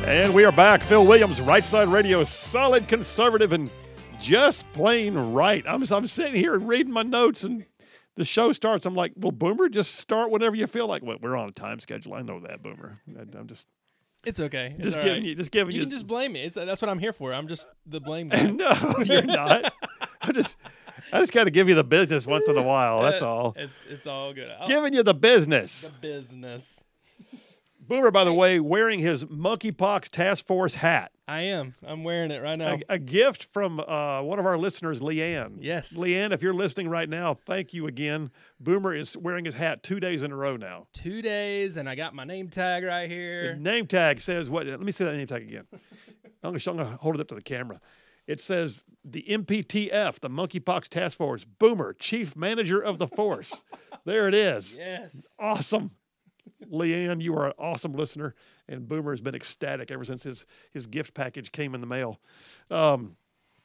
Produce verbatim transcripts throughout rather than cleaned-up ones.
And we are back. Phil Williams, Right Side Radio, solid conservative and just plain right. I'm, I'm sitting here reading my notes, and the show starts. I'm like, well, Boomer, just start whenever you feel like. Well, we're on a time schedule. I know that, Boomer. I, I'm just. It's okay. Just it's giving right. you. Just giving you. You can just blame me. It's, that's what I'm here for. I'm just the blame guy. No, you're not. I just. I just got to give you the business once in a while. That's all. It's, it's all good. I'll, Giving you the business. The business. Boomer, by the way, wearing his monkeypox task force hat. I am. I'm wearing it right now. A, a gift from uh, one of our listeners, Leanne. Yes. Leanne, if you're listening right now, thank you again. Boomer is wearing his hat two days in a row now. Two days, and I got my name tag right here. The name tag says what? Let me say that name tag again. I'm going to hold it up to the camera. It says the M P T F, the Monkeypox Task Force, Boomer, Chief Manager of the Force. There it is. Yes. Awesome. Leanne, you are an awesome listener, and Boomer has been ecstatic ever since his, his gift package came in the mail. Um,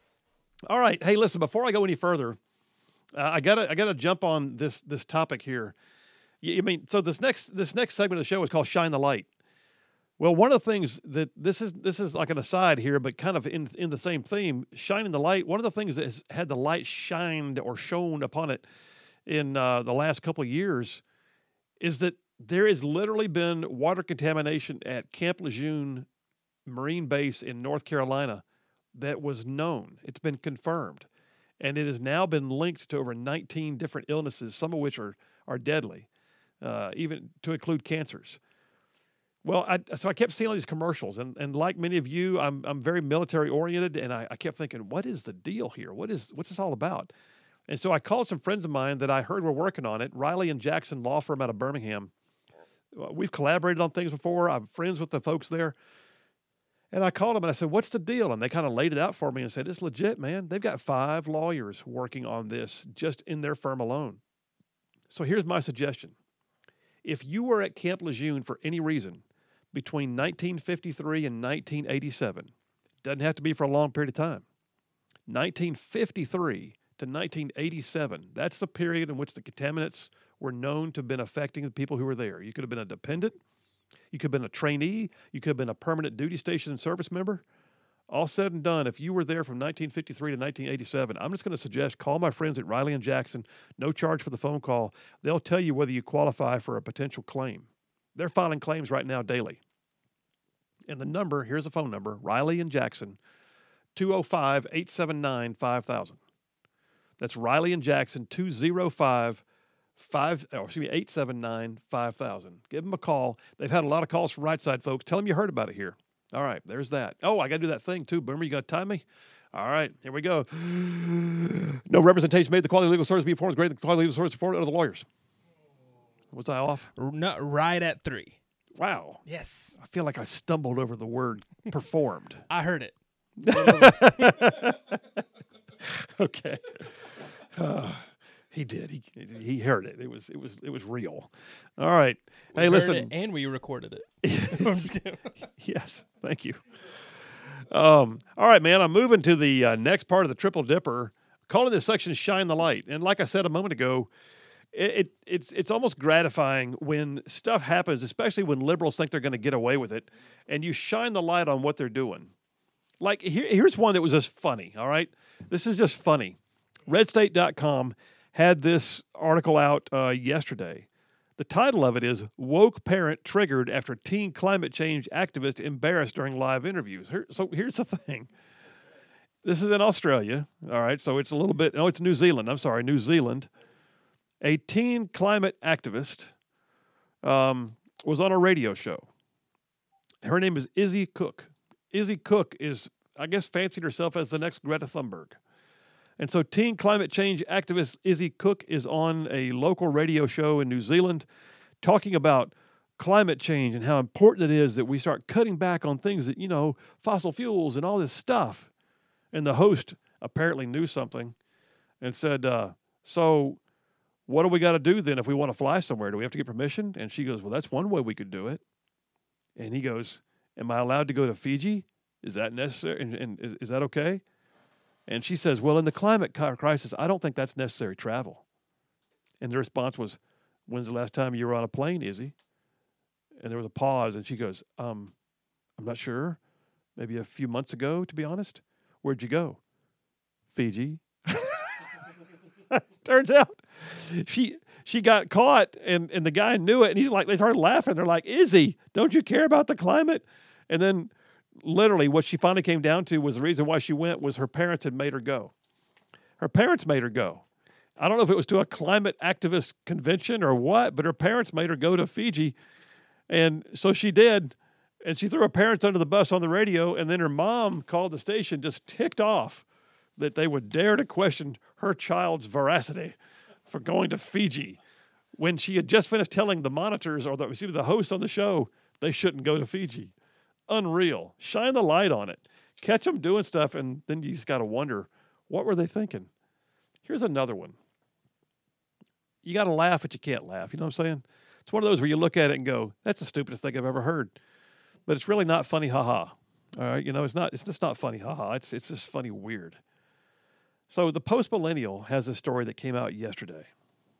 all right. Hey, listen, before I go any further, uh, I gotta I gotta jump on this this topic here. I mean, so this next this next segment of the show is called Shine the Light. Well, one of the things that this is this is like an aside here, but kind of in in the same theme, shining the light. One of the things that has had the light shined or shone upon it in uh, the last couple of years is that there has literally been water contamination at Camp Lejeune Marine Base in North Carolina that was known. It's been confirmed, and it has now been linked to over nineteen different illnesses, some of which are are deadly, uh, even to include cancers. Well, I, so I kept seeing all these commercials, and, and like many of you, I'm I'm very military oriented, and I, I kept thinking, what is the deal here? What is what's this all about? And so I called some friends of mine that I heard were working on it, Riley and Jackson Law Firm out of Birmingham. We've collaborated on things before. I'm friends with the folks there. And I called them and I said, what's the deal? And they kind of laid it out for me and said, it's legit, man. They've got five lawyers working on this just in their firm alone. So here's my suggestion. If you were at Camp Lejeune for any reason between nineteen fifty-three and nineteen eighty-seven, doesn't have to be for a long period of time, nineteen fifty-three to nineteen eighty-seven, that's the period in which the contaminants were known to have been affecting the people who were there. You could have been a dependent. You could have been a trainee. You could have been a permanent duty station service member. All said and done, if you were there from nineteen fifty-three to nineteen eighty-seven, I'm just going to suggest call my friends at Riley and Jackson. No charge for the phone call. They'll tell you whether you qualify for a potential claim. They're filing claims right now daily. And the number, here's the phone number, Riley and Jackson, two oh five, eight seven nine, five thousand. That's Riley and Jackson, two oh five, Five, oh, excuse me, eight seven nine five thousand. Give them a call. They've had a lot of calls from Right Side folks. Tell them you heard about it here. All right, there's that. Oh, I got to do that thing too. Boomer, you got to time me? All right, here we go. No representation made. The quality of legal service be performed is greater than the quality of legal service performed under the lawyers. Was I off? Not right at three. Wow. Yes. I feel like I stumbled over the word performed. I heard it. Okay. Uh, He did. He he heard it. It was it was it was real. All right. We hey, heard listen. it and we recorded it. I'm just kidding. Yes. Thank you. Um. All right, man. I'm moving to the uh, next part of the Triple Dipper. Calling this section "Shine the Light." And like I said a moment ago, it, it it's it's almost gratifying when stuff happens, especially when liberals think they're going to get away with it, and you shine the light on what they're doing. Like here, here's one that was just funny. All right. This is just funny. red state dot com had this article out uh, yesterday. The title of it is Woke Parent Triggered After Teen Climate Change Activist Embarrassed During Live Interviews. Here, so here's the thing. This is in Australia. All right, so it's a little bit, no, it's New Zealand. I'm sorry, New Zealand. A teen climate activist um, was on a radio show. Her name is Izzy Cook. Izzy Cook is, I guess, fancied herself as the next Greta Thunberg. And so teen climate change activist Izzy Cook is on a local radio show in New Zealand talking about climate change and how important it is that we start cutting back on things that, you know, fossil fuels and all this stuff. And the host apparently knew something and said, uh, so what do we got to do then if we want to fly somewhere? Do we have to get permission? And she goes, well, that's one way we could do it. And he goes, am I allowed to go to Fiji? Is that necessary? And, and is, is that okay? And she says, well, in the climate crisis, I don't think that's necessary travel. And the response was, when's the last time you were on a plane, Izzy? And there was a pause, and she goes, um, I'm not sure. Maybe a few months ago, to be honest. Where'd you go? Fiji. Turns out she she got caught, and, and the guy knew it, and he's like, they started laughing. They're like, Izzy, don't you care about the climate? And then literally what she finally came down to was the reason why she went was her parents had made her go. Her parents made her go. I don't know if it was to a climate activist convention or what, but her parents made her go to Fiji. And so she did. And she threw her parents under the bus on the radio. And then her mom called the station just ticked off that they would dare to question her child's veracity for going to Fiji when she had just finished telling the monitors or the, excuse me, the host on the show they shouldn't go to Fiji. Unreal. Shine the light on it. Catch them doing stuff, and then you just got to wonder, what were they thinking? Here's another one. You got to laugh, but you can't laugh. You know what I'm saying? It's one of those where you look at it and go, that's the stupidest thing I've ever heard. But it's really not funny, haha. All right, you know, it's not. It's just not funny, haha. It's it's just funny, weird. So the Post Millennial has a story that came out yesterday.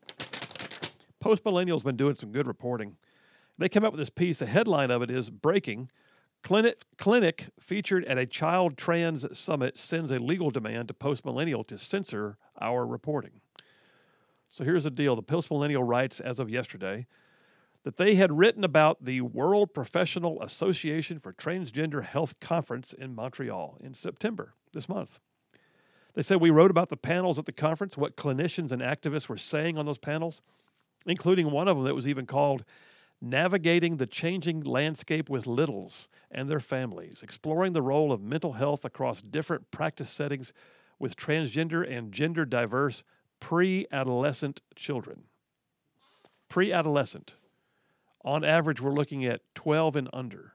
Post Millennial's been doing some good reporting. They came up with this piece. The headline of it is breaking. Clinic, clinic featured at a child trans summit sends a legal demand to Post Millennial to censor our reporting. So here's the deal. The Post Millennial writes, as of yesterday, that they had written about the World Professional Association for Transgender Health Conference in Montreal in September this month. They said, we wrote about the panels at the conference, what clinicians and activists were saying on those panels, including one of them that was even called Navigating the Changing Landscape with Littles and Their Families, exploring the role of mental health across different practice settings with transgender and gender diverse pre-adolescent children. Pre-adolescent. On average, we're looking at twelve and under.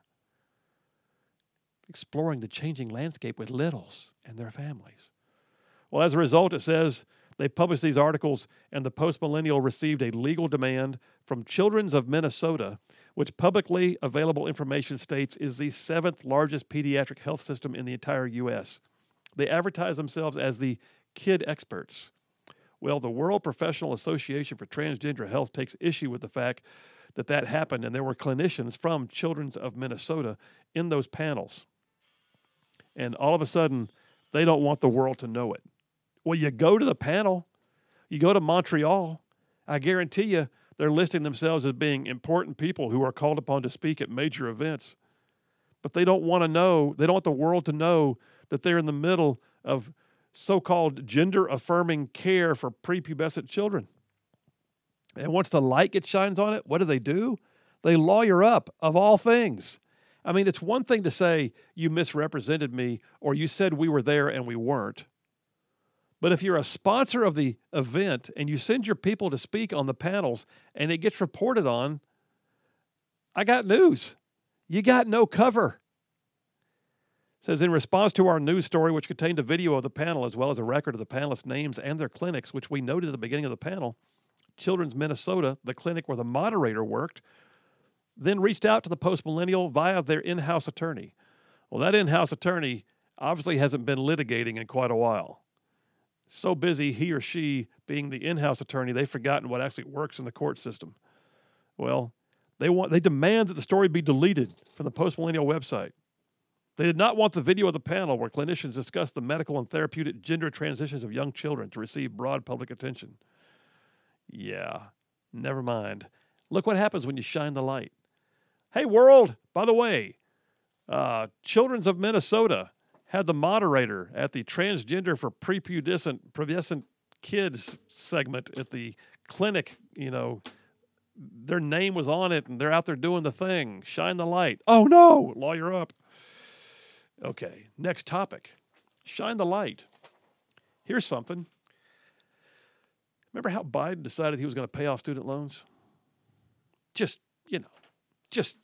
Exploring the changing landscape with littles and their families. Well, as a result, it says they published these articles, and the Post Millennial received a legal demand from Children's of Minnesota, which publicly available information states is the seventh largest pediatric health system in the entire U S. They advertise themselves as the kid experts. Well, the World Professional Association for Transgender Health takes issue with the fact that that happened, and there were clinicians from Children's of Minnesota in those panels. And all of a sudden, they don't want the world to know it. Well, you go to the panel, you go to Montreal, I guarantee you they're listing themselves as being important people who are called upon to speak at major events. But they don't want to know, they don't want the world to know that they're in the middle of so-called gender-affirming care for prepubescent children. And once the light gets shines on it, what do they do? They lawyer up, of all things. I mean, it's one thing to say you misrepresented me or you said we were there and we weren't. But if you're a sponsor of the event and you send your people to speak on the panels and it gets reported on, I got news. You got no cover. It says, in response to our news story, which contained a video of the panel as well as a record of the panelists' names and their clinics, which we noted at the beginning of the panel, Children's Minnesota, the clinic where the moderator worked, then reached out to the Post Millennial via their in-house attorney. Well, that in-house attorney obviously hasn't been litigating in quite a while. So busy, he or she being the in-house attorney, they've forgotten what actually works in the court system. Well, they want they demand that the story be deleted from the Post Millennial website. They did not want the video of the panel where clinicians discuss the medical and therapeutic gender transitions of young children to receive broad public attention. Yeah, never mind. Look what happens when you shine the light. Hey, world, by the way, uh, Children's of Minnesota had the moderator at the Transgender for Prepubescent Pubescent Kids segment at the clinic. You know, their name was on it, and they're out there doing the thing. Shine the light. Oh, no, lawyer up. Okay, next topic. Shine the light. Here's something. Remember how Biden decided he was going to pay off student loans? Just, you know, just,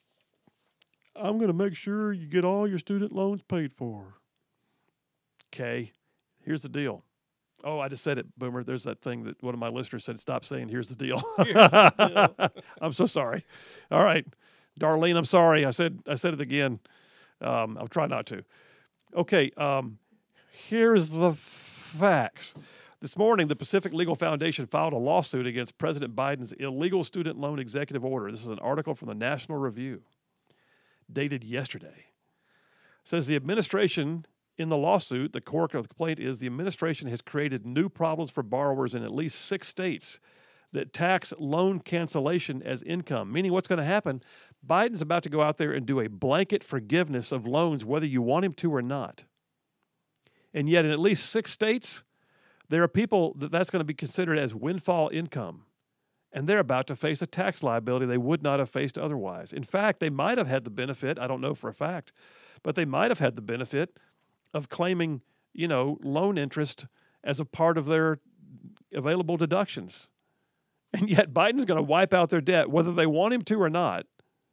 I'm going to make sure you get all your student loans paid for. Okay, here's the deal. Oh, I just said it, Boomer. There's that thing that one of my listeners said, stop saying, here's the deal. Here's the deal. I'm so sorry. All right, Darlene, I'm sorry. I said I said it again. Um, I'll try not to. Okay, um, here's the facts. This morning, the Pacific Legal Foundation filed a lawsuit against President Biden's illegal student loan executive order. This is an article from the National Review. dated yesterday. It says the administration in the lawsuit, the core of the complaint is the administration has created new problems for borrowers in at least six states that tax loan cancellation as income, meaning what's going to happen, Biden's about to go out there and do a blanket forgiveness of loans whether you want him to or not. And yet in at least six states, there are people that that's going to be considered as windfall income, and they're about to face a tax liability they would not have faced otherwise. In fact, they might have had the benefit, I don't know for a fact, but they might have had the benefit of claiming, you know, loan interest as a part of their available deductions. And yet Biden's going to wipe out their debt, whether they want him to or not.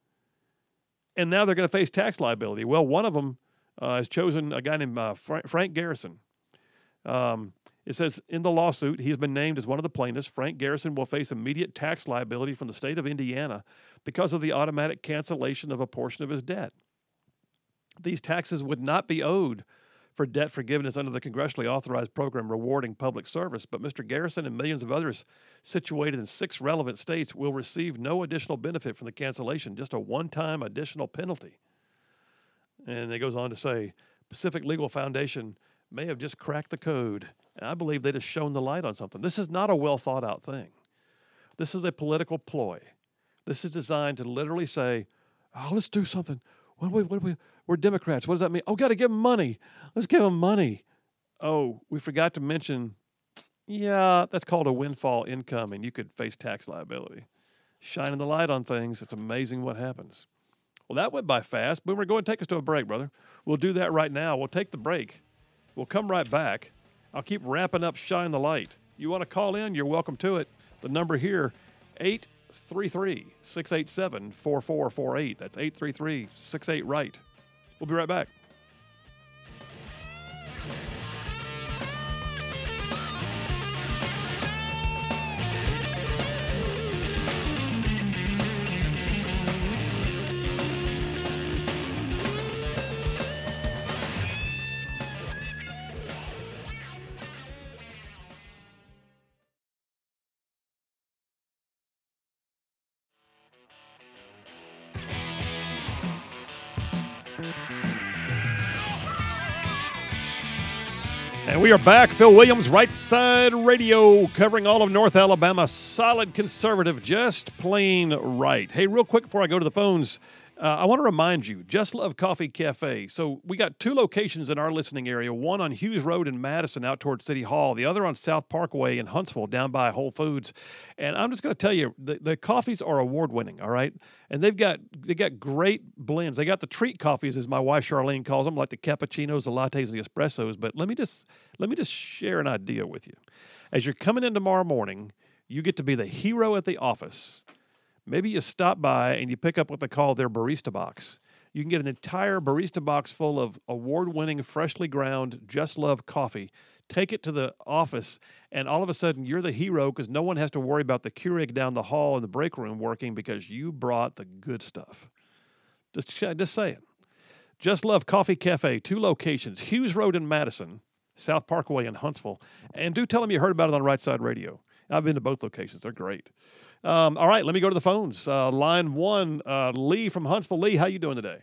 And now they're going to face tax liability. Well, one of them uh, has chosen a guy named uh, Fra- Frank Garrison. Um, it says in the lawsuit, he's been named as one of the plaintiffs. Frank Garrison will face immediate tax liability from the state of Indiana because of the automatic cancellation of a portion of his debt. These taxes would not be owed for debt forgiveness under the congressionally authorized program rewarding public service, but Mister Garrison and millions of others situated in six relevant states will receive no additional benefit from the cancellation, just a one-time additional penalty. And it goes on to say, Pacific Legal Foundation may have just cracked the code, and I believe they just shone the light on something. This is not a well-thought-out thing. This is a political ploy. This is designed to literally say, oh, let's do something. What do we, what do we, we're Democrats. What does that mean? Oh, got to give them money. Let's give them money. Oh, we forgot to mention, yeah, that's called a windfall income, and you could face tax liability. Shining the light on things, it's amazing what happens. Well, that went by fast. Boomer, go ahead and take us to a break, brother. We'll do that right now. We'll take the break. We'll come right back. I'll keep ramping up Shine the Light. You want to call in, you're welcome to it. The number here, eight three three, six eight seven, four four four eight. That's eight three three, six eight, right. We'll be right back. And we are back. Phil Williams, Right Side Radio, covering all of North Alabama. Solid conservative, just plain right. Hey, real quick before I go to the phones, uh, I want to remind you, Just Love Coffee Cafe. So we got two locations in our listening area, one on Hughes Road in Madison out towards City Hall, the other on South Parkway in Huntsville down by Whole Foods. And I'm just going to tell you, the, the coffees are award-winning, all right? And they've got they got great blends. They got the treat coffees, as my wife Charlene calls them, like the cappuccinos, the lattes, the espressos. But let me just let me just share an idea with you. As you're coming in tomorrow morning, you get to be the hero at the office. Maybe you stop by and you pick up what they call their barista box. You can get an entire barista box full of award-winning, freshly ground, Just Love coffee. Take it to the office, and all of a sudden you're the hero because no one has to worry about the Keurig down the hall in the break room working because you brought the good stuff. Just, just saying. Just Love Coffee Cafe, two locations, Hughes Road in Madison, South Parkway in Huntsville. And do tell them you heard about it on Right Side Radio. I've been to both locations. They're great. Um, all right, let me go to the phones. Uh, line one, uh, Lee from Huntsville. Lee, how you doing today?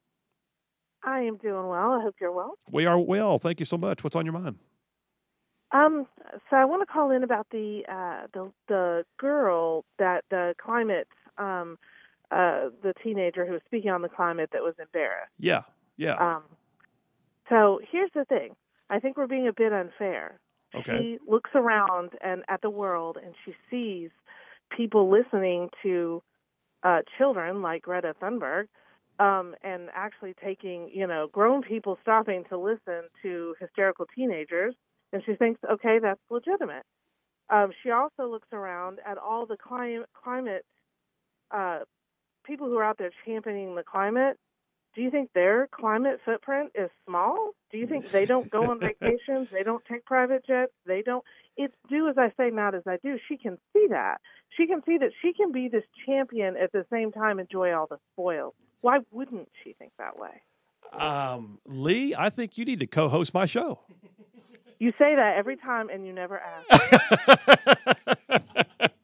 I am doing well. I hope you're well. We are well. Thank you so much. What's on your mind? Um, so I want to call in about the uh, the the girl that the climate, um, uh, the teenager who was speaking on the climate that was embarrassed. Yeah, yeah. Um, so here's the thing. I think we're being a bit unfair. Okay. She looks around and at the world, and she sees people listening to uh, children like Greta Thunberg, um, and actually taking, you know, grown people stopping to listen to hysterical teenagers, and she thinks, okay, that's legitimate. Um, she also looks around at all the climate, climate uh, people who are out there championing the climate. Do you think their climate footprint is small? Do you think they don't go on vacations? They don't take private jets? They don't. It's do as I say, not as I do. She can see that. She can see that she can be this champion at the same time enjoy all the spoils. Why wouldn't she think that way? Um, Lee, I think you need to co-host my show. You say that every time, and you never ask.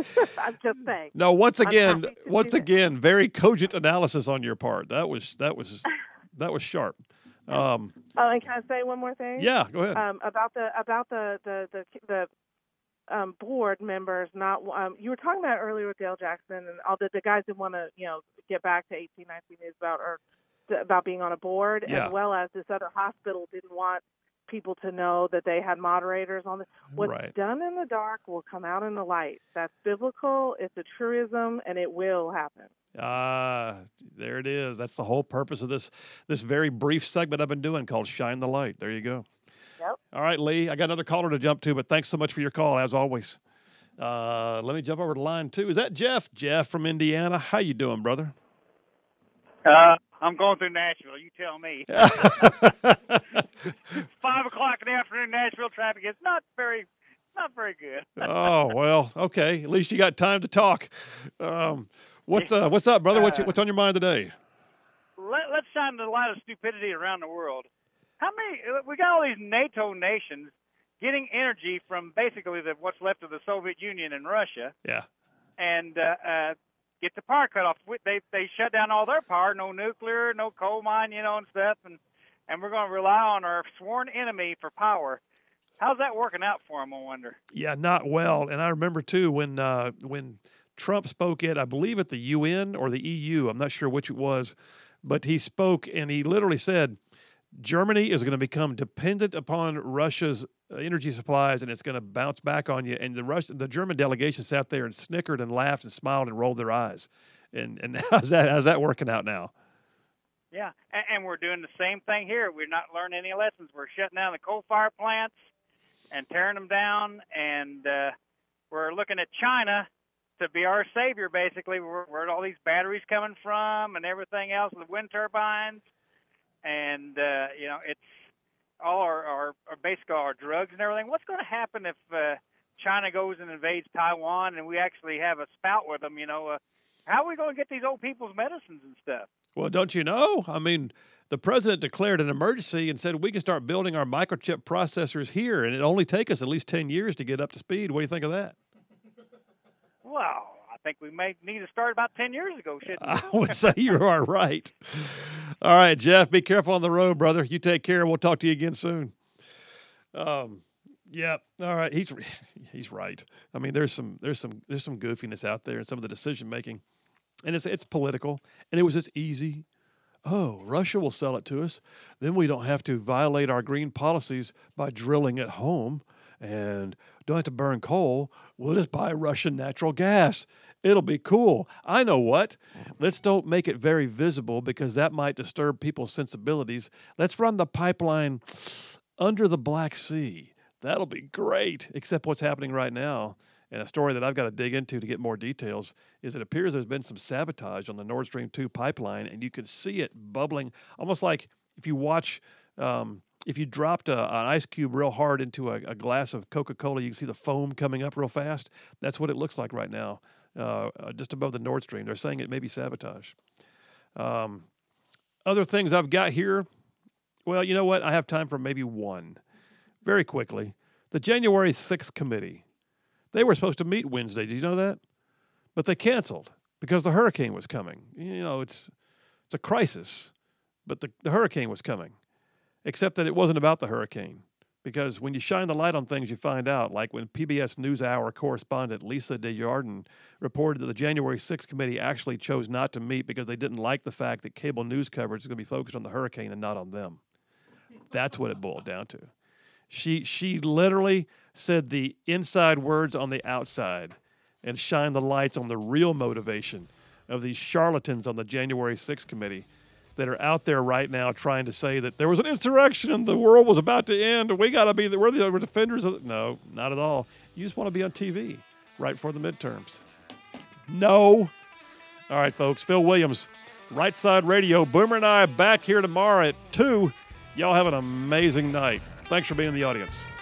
I'm just saying. No, once I'm again, happy to once do that. again, very cogent analysis on your part. That was that was that was sharp. Um, Oh, and can I say one more thing? yeah, go ahead. Um, about the about the the the, the um, board members. Not um, you were talking about earlier with Dale Jackson and all the the guys that want to you know get back to eighteen nineteen News about or to, about being on a board, Yeah. as well as this other hospital didn't want people to know that they had moderators on the. What's Right. done in the dark will come out in the light. That's biblical. It's a truism, and it will happen. Ah, there it is. That's the whole purpose of this this very brief segment I've been doing called Shine the Light. There you go. Yep. All right, Lee, I got another caller to jump to, but thanks so much for your call, as always. Uh, let me jump over to line two. Is that Jeff? Jeff from Indiana. How you doing, brother? Uh, I'm going through Nashville. You tell me. Five o'clock in the afternoon, Nashville traffic is not very, not very good. Oh, well, okay. At least you got time to talk. Um, what's uh, what's up, brother? What's, what's on your mind today? Let, let's shine the light of stupidity around the world. How many? We got all these NATO nations getting energy from basically the, what's left of the Soviet Union and Russia, Yeah. and uh, uh, get the power cut off. They they shut down all their power. No nuclear, no coal mine, you know, and stuff. And and we're going to rely on our sworn enemy for power. How's that working out for them, I wonder? Yeah, not well. And I remember too when uh, when Trump spoke at, I believe at the U N or the E U, I'm not sure which it was, but he spoke and he literally said, Germany is going to become dependent upon Russia's energy supplies, and it's going to bounce back on you. And the Rus- the German delegation sat there and snickered and laughed and smiled and rolled their eyes. And and how's that how's that working out now? Yeah, and, and we're doing the same thing here. We're not learning any lessons. We're shutting down the coal-fired plants and tearing them down, and uh, we're looking at China to be our savior, basically. Where, where all these batteries coming from and everything else, the wind turbines, and uh, you know, it's all our, our, our basically our drugs and everything. What's going to happen if uh, China goes and invades Taiwan and we actually have a spout with them? You know, uh, how are we going to get these old people's medicines and stuff? Well, don't you know? I mean, the president declared an emergency and said we can start building our microchip processors here, and it only take us at least ten years to get up to speed. What do you think of that? Well, I think we may need to start about ten years ago, shouldn't we? I would say you are right. All right, Jeff, be careful on the road, brother. You take care. We'll talk to you again soon. Um, yeah. All right. He's he's right. I mean, there's some there's some there's some goofiness out there in some of the decision making, and it's it's political. And it was just easy. Oh, Russia will sell it to us. Then we don't have to violate our green policies by drilling at home, and don't have to burn coal. We'll just buy Russian natural gas. It'll be cool. I know what. Let's don't make it very visible because that might disturb people's sensibilities. Let's run the pipeline under the Black Sea. That'll be great. Except what's happening right now, and a story that I've got to dig into to get more details, is it appears there's been some sabotage on the Nord Stream two pipeline, and you can see it bubbling, almost like if you watch, um, if you dropped a, an ice cube real hard into a, a glass of Coca-Cola, you can see the foam coming up real fast. That's what it looks like right now. Uh, just above the Nord Stream. They're saying it may be sabotage. Um, other things I've got here, well, you know what? I have time for maybe one. Very quickly. The January sixth committee. They were supposed to meet Wednesday. Did you know that? But they canceled because the hurricane was coming. You know, it's it's a crisis, but the, the hurricane was coming. Except that it wasn't about the hurricane. Because when you shine the light on things, you find out, like when P B S NewsHour correspondent Lisa Desjardins reported that the January sixth committee actually chose not to meet because they didn't like the fact that cable news coverage is going to be focused on the hurricane and not on them. That's what it boiled down to. She she literally said the inside words on the outside and shined the lights on the real motivation of these charlatans on the January sixth committee that are out there right now trying to say that there was an insurrection and the world was about to end and we got to be the, we're the we're defenders of it. No, not at all. You just want to be on T V right before the midterms. No. All right, folks. Phil Williams, Right Side Radio. Boomer and I back here tomorrow at two. Y'all have an amazing night. Thanks for being in the audience.